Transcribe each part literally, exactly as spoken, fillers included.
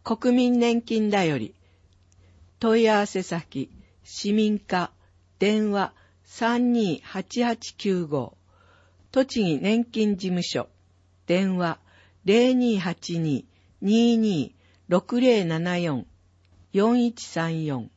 国民年金だより。問い合わせ先、市民課、電話 さんにーはちはちきゅうご。栃木年金事務所、電話 ゼロにーはちにー にーにー ろくゼロななよん よんいちさんよん。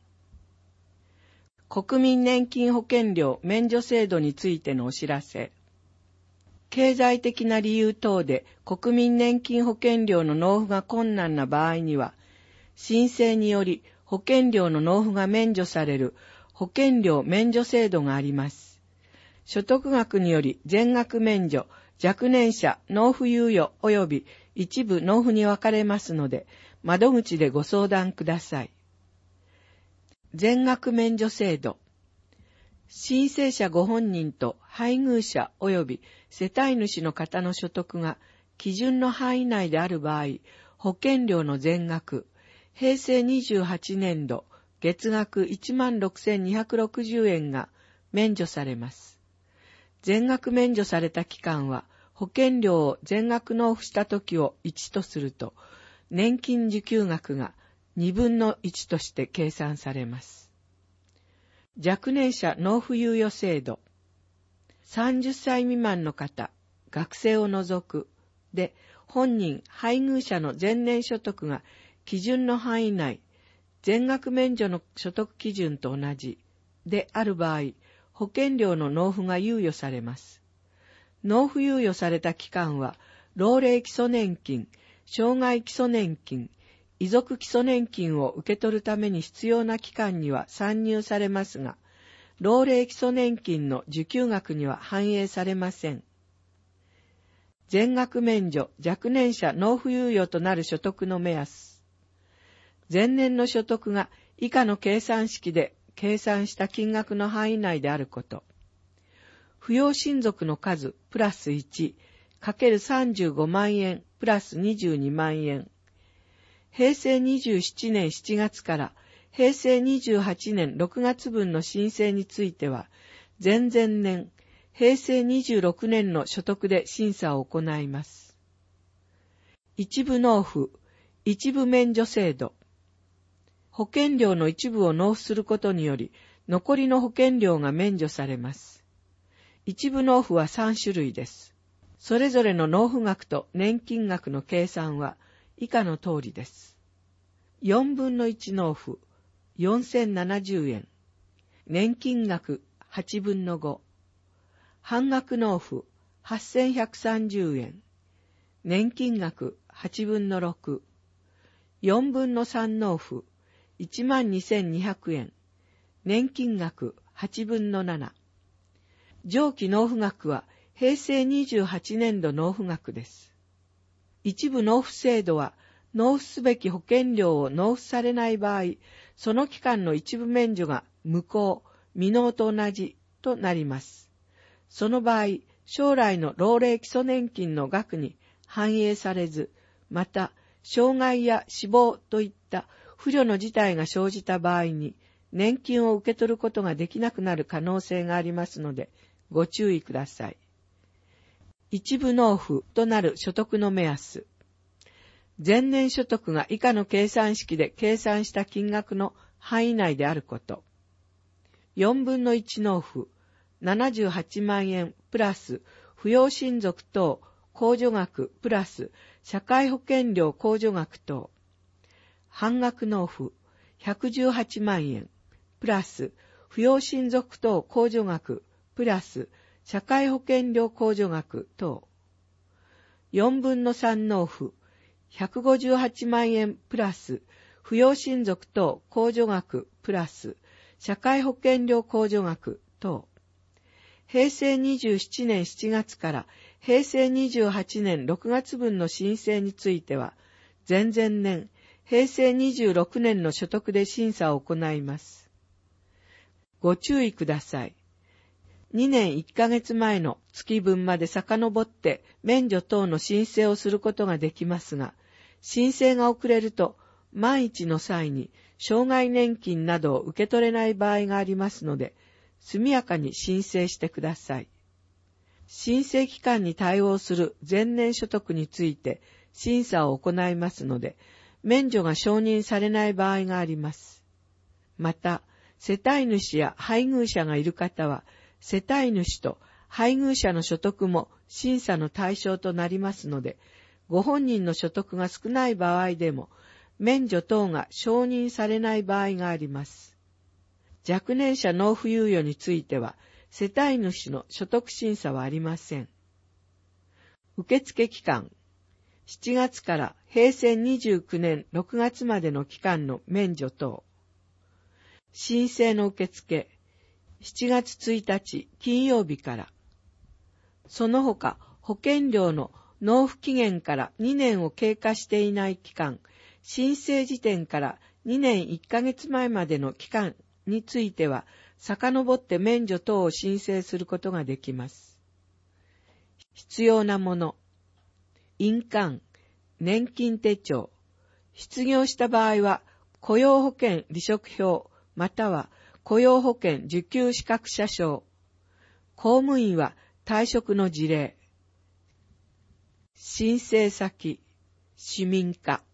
国民年金保険料免除制度についてのお知らせ。経済的な理由等で国民年金保険料の納付が困難な場合には、申請により保険料の納付が免除される保険料免除制度があります。所得額により全額免除、若年者、納付猶予及び一部納付に分かれますので、窓口でご相談ください。全額免除制度。申請者ご本人と配偶者及び世帯主の方の所得が基準の範囲内である場合、保険料の全額、へいせいにじゅうはちねんど、月額 いちまんろくせんにひゃくろくじゅうえんが免除されます。全額免除された期間は、保険料を全額納付した時をいちとすると、年金受給額がにぶんのいちとして計算されます。若年者納付猶予制度。さんじゅっさい未満の方、学生を除く、で、本人、配偶者の前年所得が基準の範囲内、全額免除の所得基準と同じである場合、保険料の納付が猶予されます。納付猶予された期間は、老齢基礎年金、障害基礎年金、遺族基礎年金を受け取るために必要な期間には算入されますが、老齢基礎年金の受給額には反映されません。全額免除、若年者納付猶予となる所得の目安。前年の所得が以下の計算式で計算した金額の範囲内であること。扶養親族の数プラスいちかけるさんじゅうごまんえんプラスにじゅうにまんえん。へいせいにじゅうななねんしちがつからへいせいにじゅうはちねんろくがつ分の申請については、前々年、へいせいにじゅうろくねんの所得で審査を行います。一部納付、一部免除制度。保険料の一部を納付することにより、残りの保険料が免除されます。一部納付はさんしゅるいです。それぞれの納付額と年金額の計算は以下の通りです。よんぶんのいち納付、よんせんななじゅうえん。年金額はちぶんのご。半額納付はっせんひゃくさんじゅうえん。年金額はちぶんのろく。よんぶんのさん納付いちまんにせんにひゃくえん。年金額はちぶんのなな。上記納付額はへいせいにじゅうはちねんど納付額です。一部納付制度は納付すべき保険料を納付されない場合、その期間の一部免除が無効、未納と同じとなります。その場合、将来の老齢基礎年金の額に反映されず、また、障害や死亡といった不慮の事態が生じた場合に、年金を受け取ることができなくなる可能性がありますので、ご注意ください。一部納付となる所得の目安。前年所得が以下の計算式で計算した金額の範囲内であること。よんぶんのいち納付、ななじゅうはちまんえんプラス扶養親族等控除額プラス社会保険料控除額等。半額納付、ひゃくじゅうはちまんえんプラス扶養親族等控除額プラス社会保険料控除額等。よんぶんのさん納付、ひゃくごじゅうはちまんえんプラス扶養親族等控除額プラス社会保険料控除額等。へいせいにじゅうななねんしちがつからへいせいにじゅうはちねんろくがつ分の申請については、前々年、へいせいにじゅうろくねんの所得で審査を行います。ご注意ください。にねんいっかげつまえの月分まで遡って免除等の申請をすることができますが、申請が遅れると万一の際に障害年金などを受け取れない場合がありますので、速やかに申請してください。申請期間に対応する前年所得について審査を行いますので、 免除が承認されない場合があります。また、世帯主や配偶者がいる方は、世帯主と配偶者の所得も審査の対象となりますので、ご本人の所得が少ない場合でも、免除等が承認されない場合があります。若年者納付猶予については、世帯主の所得審査はありません。受付期間、しちがつからへいせいにじゅうきゅうねんろくがつまでの期間の免除等。申請の受付、しちがつついたち金曜日から。その他、保険料の納付期限からにねんを経過していない期間、申請時点からにねんいっかげつまえまでの期間については、遡って免除等を申請することができます。必要なもの、印鑑、年金手帳、失業した場合は雇用保険離職票または雇用保険受給資格者証、公務員は退職の事例、申請先、市民課。